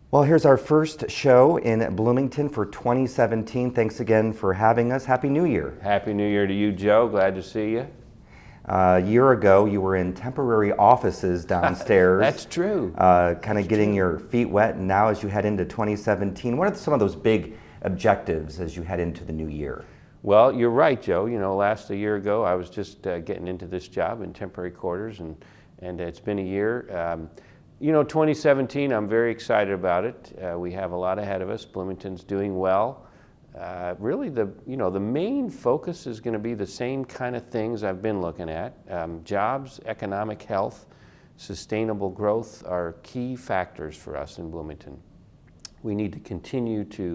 Well, here's our first show in Bloomington for 2017. Thanks again for having us. Happy New Year. Happy New Year to you, Joe. Glad to see you. A year ago, you were in temporary offices downstairs. That's true. Kind of getting your feet wet. And now as you head into 2017, what are some of those big objectives as you head into the new year? Well, you're right, Joe. A year ago, I was just getting into this job in temporary quarters, and it's been a year. 2017, I'm very excited about it. We have a lot ahead of us. Bloomington's doing well. Really, the main focus is going to be the same kind of things I've been looking at. Jobs, economic health, sustainable growth are key factors for us in Bloomington. We need to continue to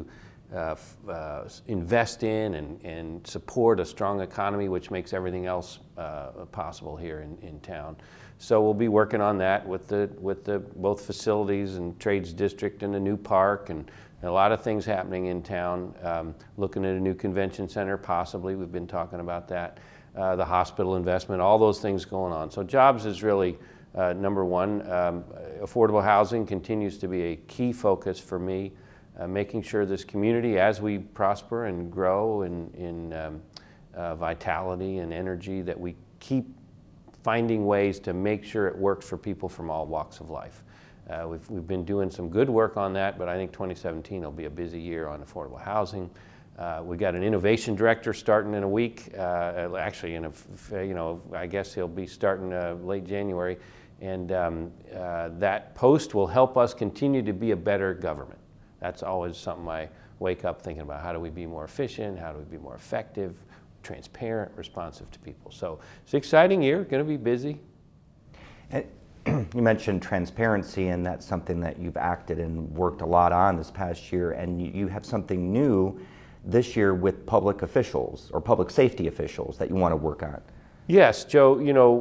invest in and support a strong economy, which makes everything else possible here in town. So we'll be working on that with the both facilities and trades district and a new park and a lot of things happening in town. Looking at a new convention center, possibly. We've been talking about that. The hospital investment, all those things going on. So jobs is really number one. Affordable housing continues to be a key focus for me. Making sure this community, as we prosper and grow in vitality and energy, that we keep finding ways to make sure it works for people from all walks of life. We've been doing some good work on that, but I think 2017 will be a busy year on affordable housing. We got an innovation director starting in a week. Actually, I guess he'll be starting late January, and that post will help us continue to be a better government. That's always something I wake up thinking about. How do we be more efficient? How do we be more effective, transparent, responsive to people? So it's an exciting year, going to be busy. And you mentioned transparency, and that's something that you've acted and worked a lot on this past year, and you have something new this year with public officials or public safety officials that you want to work on. Yes, Joe,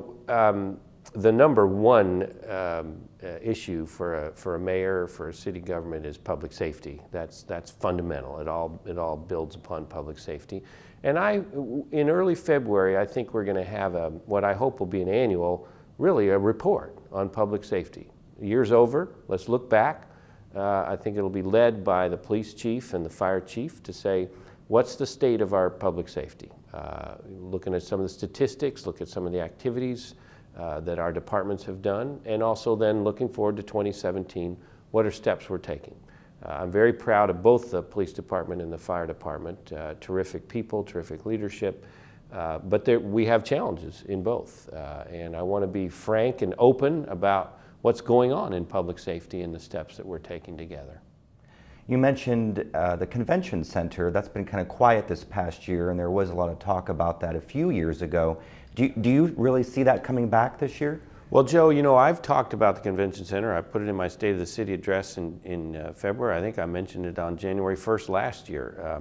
the number one issue for a mayor, for a city government, is public safety. That's fundamental. It all builds upon public safety. And in early February, I think we're going to have what I hope will be an annual, really a report on public safety. The year's over. Let's look back. I think it'll be led by the police chief and the fire chief to say, what's the state of our public safety? Looking at some of the statistics, look at some of the activities that our departments have done, and also then looking forward to 2017, what are steps we're taking? I'm very proud of both the police department and the fire department. Terrific people, terrific leadership, but we have challenges in both. And I want to be frank and open about what's going on in public safety and the steps that we're taking together. You mentioned the convention center. That's been kind of quiet this past year, and there was a lot of talk about that a few years ago. Do you really see that coming back this year? Well, Joe, I've talked about the convention center. I put it in my State of the City address in February. I think I mentioned it on January 1st last year.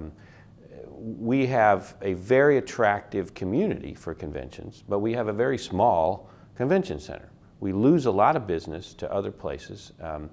We have a very attractive community for conventions, but we have a very small convention center. We lose a lot of business to other places. And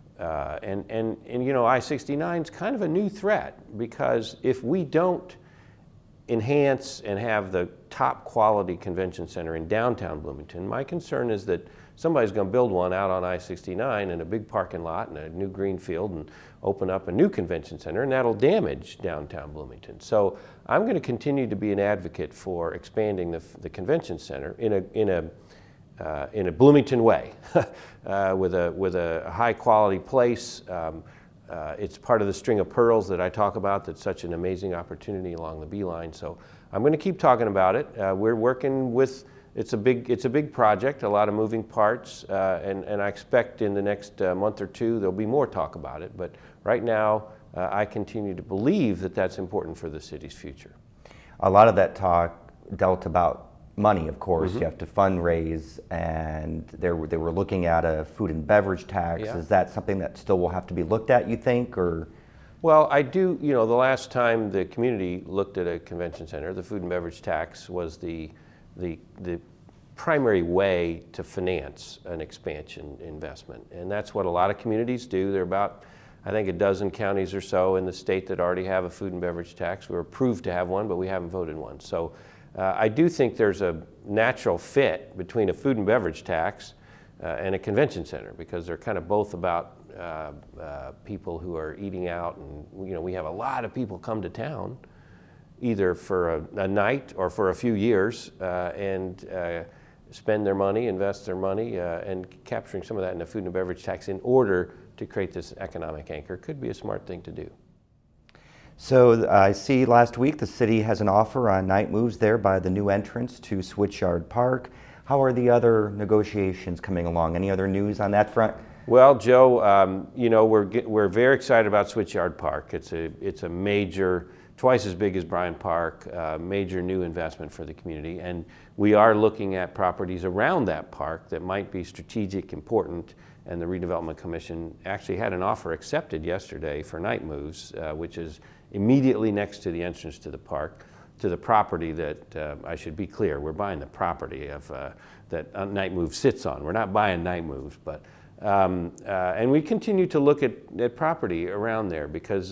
I-69 is kind of a new threat, because if we don't enhance and have the top quality convention center in downtown Bloomington, my concern is that somebody's going to build one out on I-69 in a big parking lot and a new green field and open up a new convention center, and that'll damage downtown Bloomington. So I'm going to continue to be an advocate for expanding the convention center in a Bloomington way, with a high quality place. It's part of the string of pearls that I talk about. That's such an amazing opportunity along the Beeline. So I'm going to keep talking about it. We're working with. It's a big project, a lot of moving parts, and I expect in the next month or two there'll be more talk about it. But right now, I continue to believe that that's important for the city's future. A lot of that talk dealt about money, of course. Mm-hmm. You have to fundraise, and they were looking at a food and beverage tax. Yeah. Is that something that still will have to be looked at, you think, or? Well, I do. The last time the community looked at a convention center, the food and beverage tax was the primary way to finance an expansion investment, and that's what a lot of communities do. There are about, I think, a dozen counties or so in the state that already have a food and beverage tax. We're approved to have one, but we haven't voted one. So I do think there's a natural fit between a food and beverage tax and a convention center, because they're kind of both about people who are eating out, and we have a lot of people come to town either for a night or for a few years and spend their money, invest their money, and capturing some of that in the food and beverage tax in order to create this economic anchor could be a smart thing to do. So I see last week the city has an offer on night moves there by the new entrance to Switchyard Park. How are the other negotiations coming along? Any other news on that front? Well, Joe, we're very excited about Switchyard Park. It's a major, twice as big as Bryant Park, major new investment for the community, and we are looking at properties around that park that might be strategic, important, and the Redevelopment Commission actually had an offer accepted yesterday for night moves, which is immediately next to the entrance to the park, to the property that, I should be clear, we're buying the property of that Night Move sits on. We're not buying Night Moves, but and we continue to look at property around there because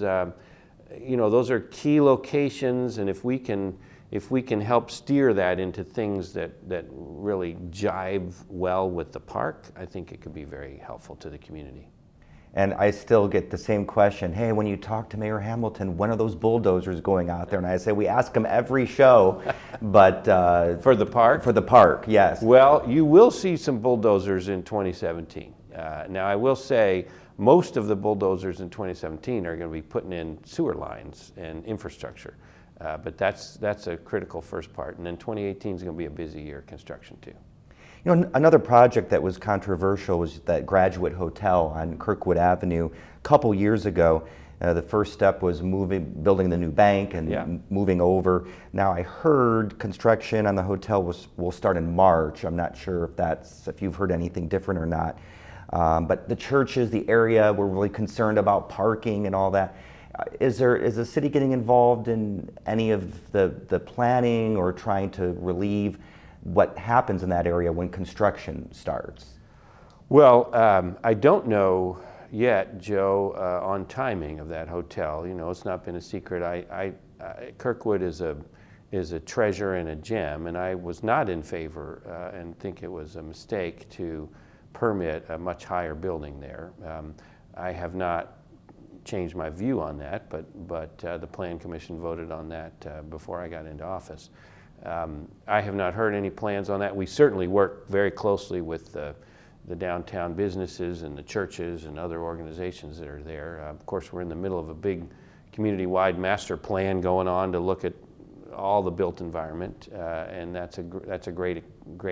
those are key locations, and if we can help steer that into things that really jive well with the park, I think it could be very helpful to the community. And I still get the same question, hey, when you talk to Mayor Hamilton, when are those bulldozers going out there? And I say, we ask him every show, but... for the park? For the park, yes. Well, you will see some bulldozers in 2017. Now, I will say, most of the bulldozers in 2017 are going to be putting in sewer lines and infrastructure. But that's a critical first part. And then 2018 is going to be a busy year of construction too. Another project that was controversial was that Graduate Hotel on Kirkwood Avenue a couple years ago. The first step was building the new bank and moving over. Now I heard construction on the hotel will start in March. I'm not sure if you've heard anything different or not. But the churches, the area, were really concerned about parking and all that. Is the city getting involved in any of the planning or trying to relieve what happens in that area when construction starts? Well, I don't know yet, Joe, on timing of that hotel. It's not been a secret. Kirkwood is a treasure and a gem, and I was not in favor and think it was a mistake to permit a much higher building there. I have not changed my view on that, but the Plan Commission voted on that before I got into office. I have not heard any plans on that. We certainly work very closely with the downtown businesses and the churches and other organizations that are there. Of course, we're in the middle of a big community-wide master plan going on to look at all the built environment, and that's a great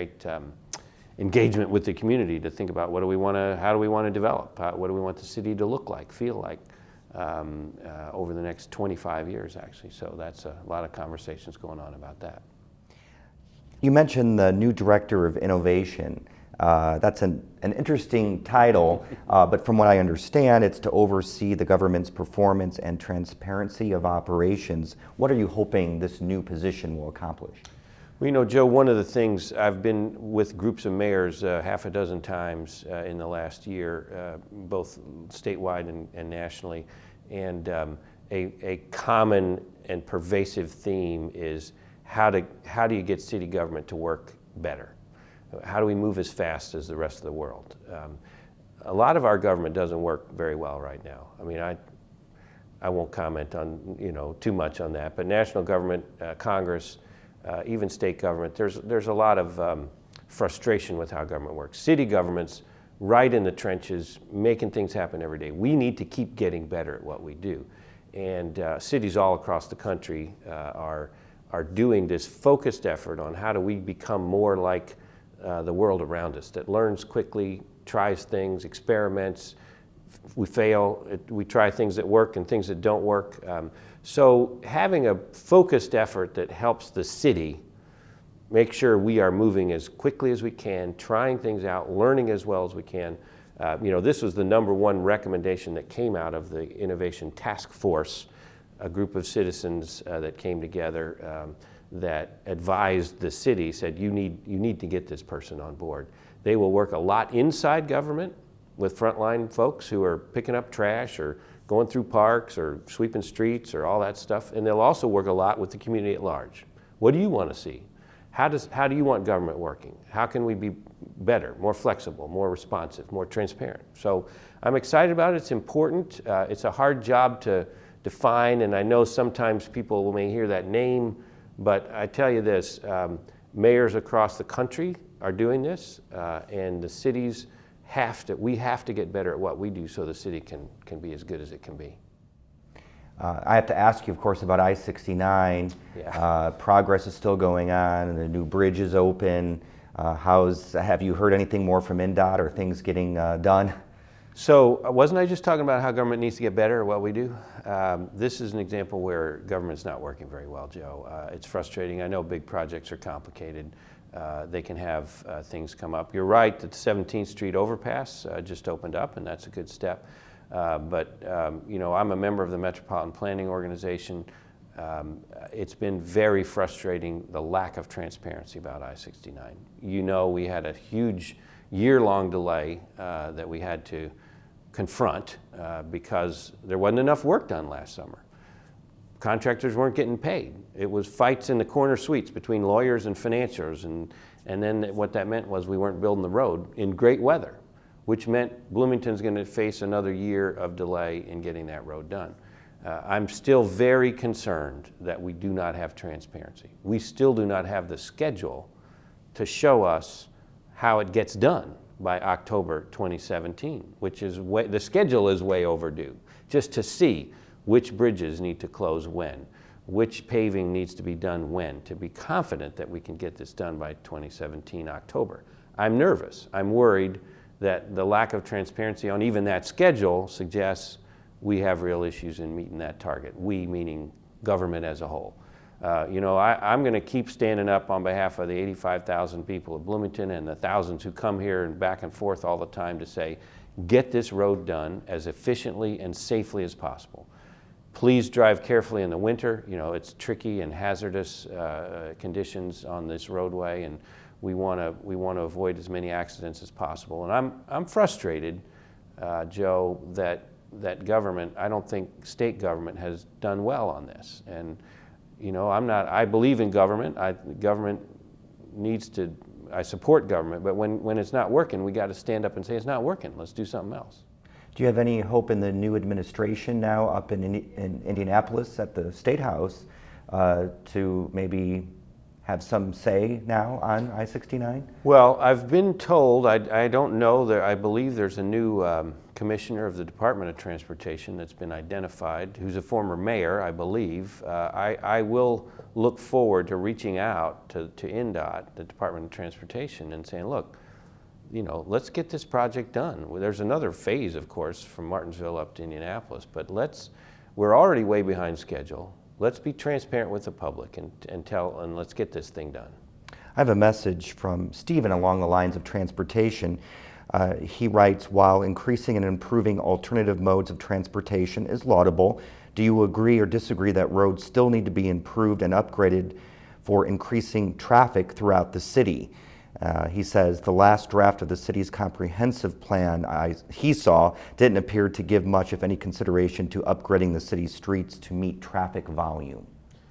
engagement with the community to think about how do we want to develop, what do we want the city to look like, feel like over the next 25 years, actually. So that's a lot of conversations going on about that. You mentioned the new Director of Innovation. That's an interesting title, but from what I understand, it's to oversee the government's performance and transparency of operations. What are you hoping this new position will accomplish? Well, Joe, one of the things, I've been with groups of mayors half a dozen times in the last year, both statewide and nationally, and a common and pervasive theme is how do you get city government to work better? How do we move as fast as the rest of the world? A lot of our government doesn't work very well right now. I mean, I won't comment on too much on that, but national government, Congress, even state government, there's a lot of frustration with how government works. City governments, right in the trenches, making things happen every day. We need to keep getting better at what we do, and cities all across the country are doing this focused effort on how do we become more like the world around us, that learns quickly, tries things, experiments. We fail, we try things that work and things that don't work. So having a focused effort that helps the city make sure we are moving as quickly as we can, trying things out, learning as well as we can. This was the number one recommendation that came out of the Innovation Task Force, a group of citizens that came together that advised the city, said you need to get this person on board. They will work a lot inside government with frontline folks who are picking up trash or going through parks or sweeping streets or all that stuff, and they'll also work a lot with the community at large. What do you want to see? How do you want government working? How can we be better, more flexible, more responsive, more transparent. So I'm excited about it. It's important. It's a hard job to define, and I know sometimes people may hear that name, but I tell you this, mayors across the country are doing this, and the cities we have to get better at what we do so the city can be as good as it can be. I have to ask you, of course, about I-69. Yeah. Progress is still going on, and the new bridge is open. Have you heard anything more from INDOT or things getting done? So wasn't I just talking about how government needs to get better at what we do? This is an example where government's not working very well, Joe. It's frustrating. I know big projects are complicated. They can have things come up. You're right that the 17th Street overpass just opened up, and that's a good step. But I'm a member of the Metropolitan Planning Organization. It's been very frustrating, the lack of transparency about I-69. We had a huge year-long delay that we had to confront because there wasn't enough work done last summer. Contractors weren't getting paid. It was fights in the corner suites between lawyers and financiers, and then what that meant was we weren't building the road in great weather, which meant Bloomington's going to face another year of delay in getting that road done. I'm still very concerned that we do not have transparency. We still do not have the schedule to show us how it gets done by October 2017, which is the schedule is way overdue, just to see which bridges need to close when, which paving needs to be done when, to be confident that we can get this done by 2017 October. I'm nervous. I'm worried that the lack of transparency on even that schedule suggests we have real issues in meeting that target. We, meaning government as a whole. I'm going to keep standing up on behalf of the 85,000 people of Bloomington and the thousands who come here and back and forth all the time to say, get this road done as efficiently and safely as possible. Please drive carefully in the winter. It's tricky and hazardous conditions on this roadway, and we want to avoid as many accidents as possible. And I'm frustrated, Joe, that government, I don't think state government has done well on this. And I believe in government. Government needs to, I support government, but when it's not working, we got to stand up and say it's not working. Let's do something else. Do you have any hope in the new administration now up in Indianapolis at the State House to maybe have some say now on I-69? Well, I've been told, I don't know, I believe there's a new commissioner of the Department of Transportation that's been identified, who's a former mayor, I believe. I will look forward to reaching out to INDOT, the Department of Transportation, and saying, look, let's get this project done. There's another phase, of course, from Martinsville up to Indianapolis, but we're already way behind schedule. Let's be transparent with the public and let's get this thing done. I have a message from Stephen along the lines of transportation. He writes, while increasing and improving alternative modes of transportation is laudable, do you agree or disagree that roads still need to be improved and upgraded for increasing traffic throughout the city? He says the last draft of the city's comprehensive plan he saw didn't appear to give much, if any, consideration to upgrading the city's streets to meet traffic volume.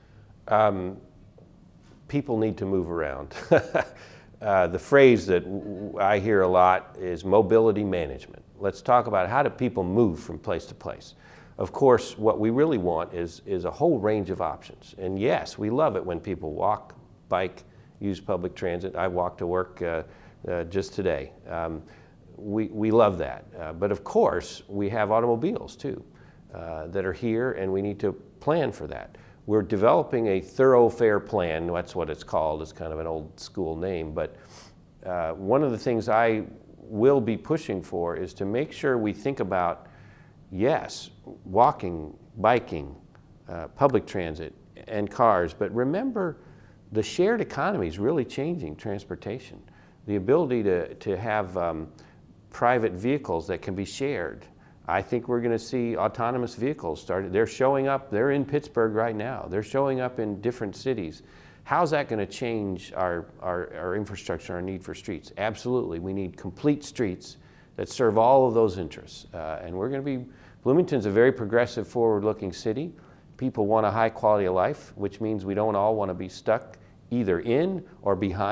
People need to move around. The phrase that I hear a lot is mobility management. Let's talk about how do people move from place to place. Of course, what we really want is a whole range of options. And yes, we love it when people walk, bike, use public transit. I walked to work just today. We love that. But of course, we have automobiles too that are here, and we need to plan for that. We're developing a thoroughfare plan. That's what it's called. It's kind of an old school name. But one of the things I will be pushing for is to make sure we think about, yes, walking, biking, public transit, and cars. But remember, the shared economy is really changing transportation. The ability to have private vehicles that can be shared. I think we're going to see autonomous vehicles started. They're showing up. They're in Pittsburgh right now. They're showing up in different cities. How's that going to change our infrastructure, our need for streets? Absolutely. We need complete streets that serve all of those interests. And we're going to be, Bloomington's a very progressive, forward-looking city. People want a high quality of life, which means we don't all want to be stuck either in or behind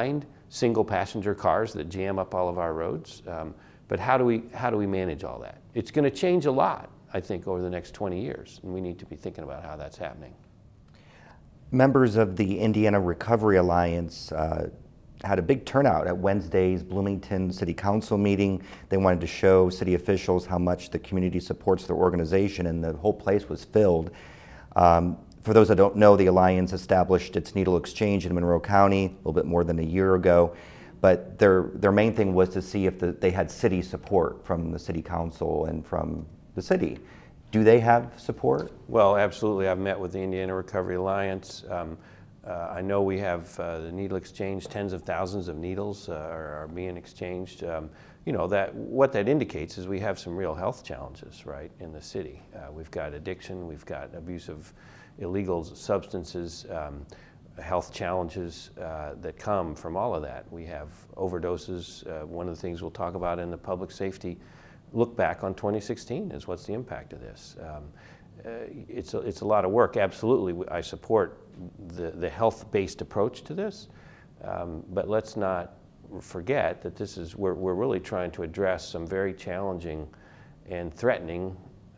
single passenger cars that jam up all of our roads. But how do we manage all that? It's going to change a lot, I think, over the next 20 years, and we need to be thinking about how that's happening. Members of the Indiana Recovery Alliance had a big turnout at Wednesday's Bloomington City Council meeting. They wanted to show city officials how much the community supports their organization, and the whole place was filled. For those that don't know, the Alliance established its needle exchange in Monroe County a little bit more than a year ago, but their main thing was to see if they had city support from the city council and from the city. Do they have support? Well, absolutely. I've met with the Indiana Recovery Alliance. I know we have the needle exchange. Tens of thousands of needles are being exchanged. What that indicates is we have some real health challenges, right, in the city. We've got addiction, we've got abuse of illegal substances, health challenges that come from all of that. We have overdoses. One of the things we'll talk about in the public safety look back on 2016 is what's the impact of this. It's a lot of work. Absolutely, I support the health-based approach to this, but let's not forget that we're really trying to address some very challenging and threatening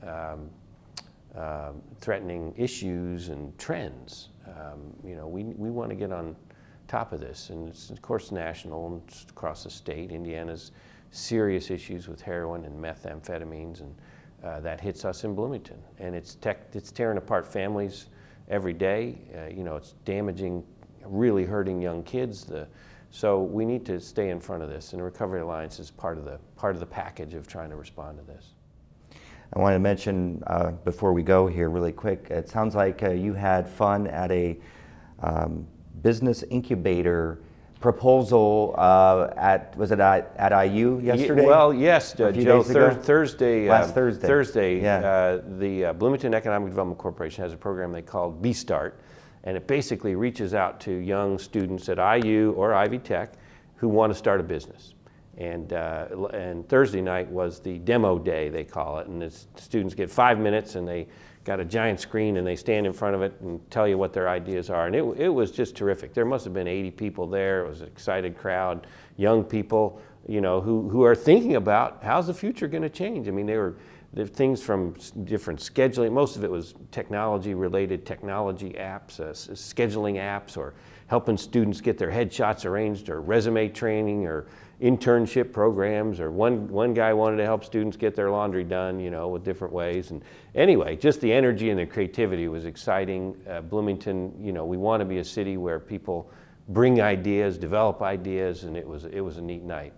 issues and trends. We want to get on top of this, and it's of course national and it's across the state. Indiana's serious issues with heroin and methamphetamines, and that hits us in Bloomington, and it's tearing apart families every day. It's damaging, really hurting young kids. So we need to stay in front of this, and the Recovery Alliance is part of the package of trying to respond to this. I want to mention before we go here really quick, it sounds like you had fun at a business incubator proposal at IU yesterday? Well, yes, Joe. Thursday. Last Thursday. Thursday. Yeah. The Bloomington Economic Development Corporation has a program they call B-Start, and it basically reaches out to young students at IU or Ivy Tech who want to start a business. And Thursday night was the demo day, they call it, and the students get 5 minutes, and they got a giant screen, and they stand in front of it and tell you what their ideas are. And it was just terrific. There must have been 80 people there. It was an excited crowd, young people, who are thinking about how's the future going to change. I mean, there things from different scheduling. Most of it was technology-related technology apps, scheduling apps, or helping students get their headshots arranged, or resume training, or internship programs, or one guy wanted to help students get their laundry done, with different ways. And anyway, just the energy and the creativity was exciting. Bloomington, we want to be a city where people bring ideas, develop ideas, and it was a neat night.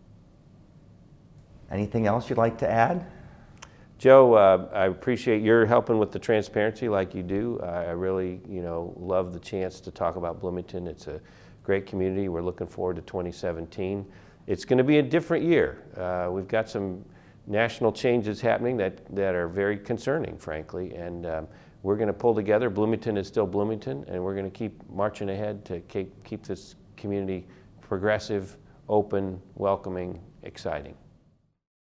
Anything else you'd like to add? Joe, I appreciate your helping with the transparency like you do. I really, love the chance to talk about Bloomington. It's a great community. We're looking forward to 2017. It's going to be a different year. We've got some national changes happening that are very concerning, frankly, and we're going to pull together. Bloomington is still Bloomington, and we're going to keep marching ahead to keep this community progressive, open, welcoming, exciting.